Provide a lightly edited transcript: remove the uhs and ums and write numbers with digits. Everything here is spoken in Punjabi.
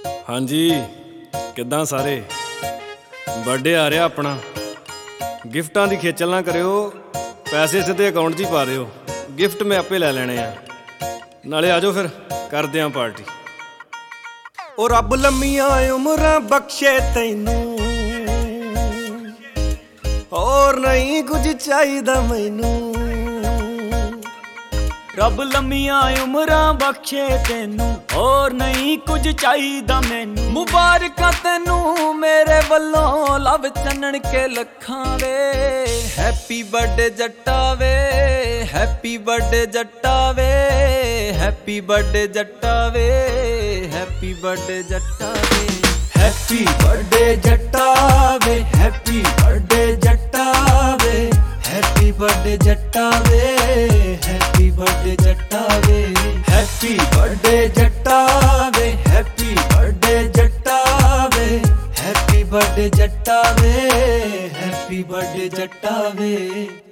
ਹਾਂਜੀ ਕਿੱਦਾਂ ਸਾਰੇ ਬਰਥਡੇ ਆ ਰਿਹਾ ਆਪਣਾ। ਗਿਫਟਾਂ ਦੀ ਖੇਚਲ ਨਾ ਕਰਿਓ, ਪੈਸੇ ਸਿੱਧੇ ਅਕਾਊਂਟ 'ਚ ਹੀ ਪਾ ਦਿਓ। ਗਿਫਟ ਮੈਂ ਆਪੇ ਲੈ ਲੈਣੇ ਆ। ਨਾਲੇ ਆ ਜਾਓ ਫਿਰ ਕਰਦੇ ਆਂ ਪਾਰਟੀ। ਉਹ ਰੱਬ ਲੰਮੀਆਂ ਉਮਰਾਂ ਬਖਸ਼ੇ ਤੈਨੂੰ, ਹੋਰ ਨਹੀਂ ਕੁਝ ਚਾਹੀਦਾ ਮੈਨੂੰ। ਰੱਬ ਲੰਮੀਆਂ ਉਮਰਾਂ ਬਖਸ਼ੇ ਤੈਨੂੰ, ਹੋਰ ਨਹੀਂ ਕੁਝ ਚਾਹੀਦਾ ਮੈਨੂੰ। ਮੁਬਾਰਕਾਂ ਤੈਨੂੰ ਮੇਰੇ ਵੱਲੋਂ, ਲਵ ਚੰਨਣ ਕੇ ਲੱਖਾਂ ਵੇ। ਹੈਪੀ ਬਰਥਡੇ ਜੱਟਾ ਵੇ, ਹੈਪੀ ਬਰਥਡੇ ਜੱਟਾ ਵੇ, ਹੈਪੀ ਬਰਥਡੇ ਜੱਟਾ ਵੇ, ਹੈਪੀ ਬਰਥਡੇ ਜੱਟਾ ਵੇ। ਹੈਪੀ ਬਰਥਡੇ ਜੱਟਾ ਵੇ, ਹੈਪੀ ਬਰਥਡੇ ਜੱਟਾ ਵੇ, ਹੈਪੀ ਬਰਥਡੇ ਜੱਟਾ ਵੇ, ਹੈਪੀ ਬਰਥਡੇ ਜੱਟਾ ਵੇ। ਹੈਪੀ ਬਰਥਡੇ ਜੱਟਾ ਵੇ, ਹੈਪੀ ਬਰਥਡੇ ਜੱਟਾ ਵੇ, ਹੈਪੀ ਬਰਥਡੇ ਜੱਟਾ ਵੇ, ਹੈਪੀ ਬਰਥਡੇ ਜੱਟਾ ਵੇ।